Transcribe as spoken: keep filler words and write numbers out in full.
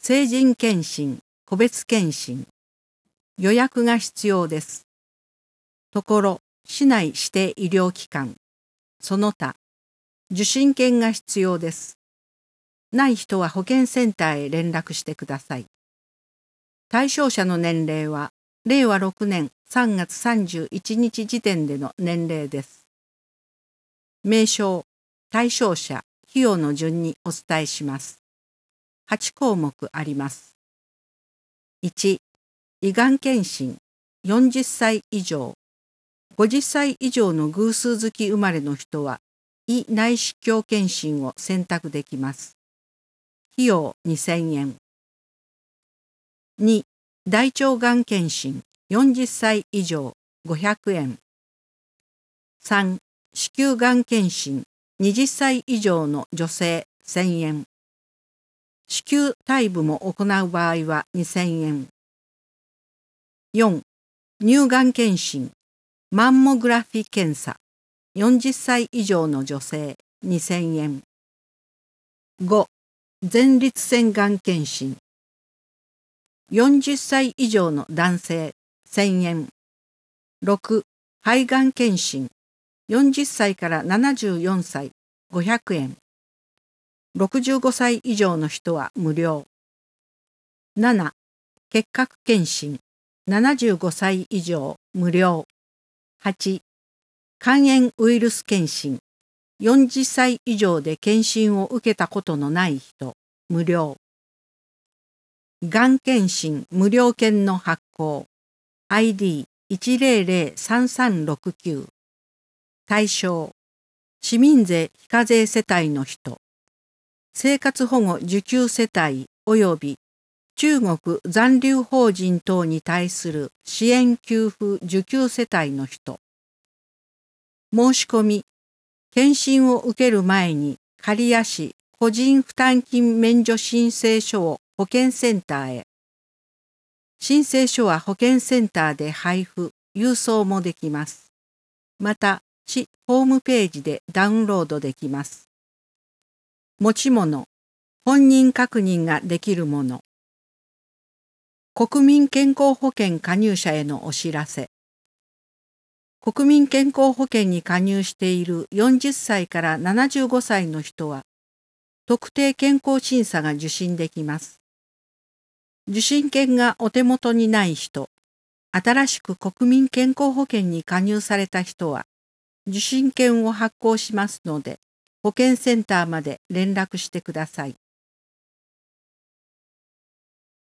成人検診、個別検診。予約が必要です。ところ、市内指定医療機関。その他、受診券が必要です。ない人は保健センターへ連絡してください。対象者の年齢は、れいわろくねんさんがつさんじゅういちにち時点での年齢です。名称、対象者、費用の順にお伝えします。はちこうもくあります。いち、胃がん検診、よんじゅっさい以上。ごじゅっさい以上の偶数月生まれの人は、胃内視鏡検診を選択できます。費用にせんえん。に、大腸がん検診、よんじゅっさい以上、ごひゃくえん。さん、子宮がん検診、はたち以上の女性、せんえん。子宮体部も行う場合はにせんえん。よん、乳がん検診、マンモグラフィ検査、よんじゅっさい以上の女性、にせんえん。ご、前立腺がん検診、よんじゅっさい以上の男性、せんえん。ろく、肺がん検診、よんじゅっさいからななじゅうよんさい、ごひゃくえん。ろくじゅうごさい以上の人は無料。なな、結核検診、ななじゅうごさい以上、無料。はち、肝炎ウイルス検診、よんじゅっさい以上で検診を受けたことのない人、無料。がん検診無料券の発行、アイディーいちぜろぜろさんさんろくきゅう。対象、市民税非課税世帯の人、生活保護受給世帯及び中国残留邦人等に対する支援給付受給世帯の人。申し込み、検診を受ける前に刈谷市個人負担金免除申請書を保健センターへ。申請書は保健センターで配布、郵送もできます。また、市ホームページでダウンロードできます。持ち物、本人確認ができるもの。国民健康保険加入者へのお知らせ。国民健康保険に加入しているよんじゅっさいからななじゅうごさいの人は、特定健康審査が受診できます。受診券がお手元にない人、新しく国民健康保険に加入された人は、受診券を発行しますので、保健センターまで連絡してください。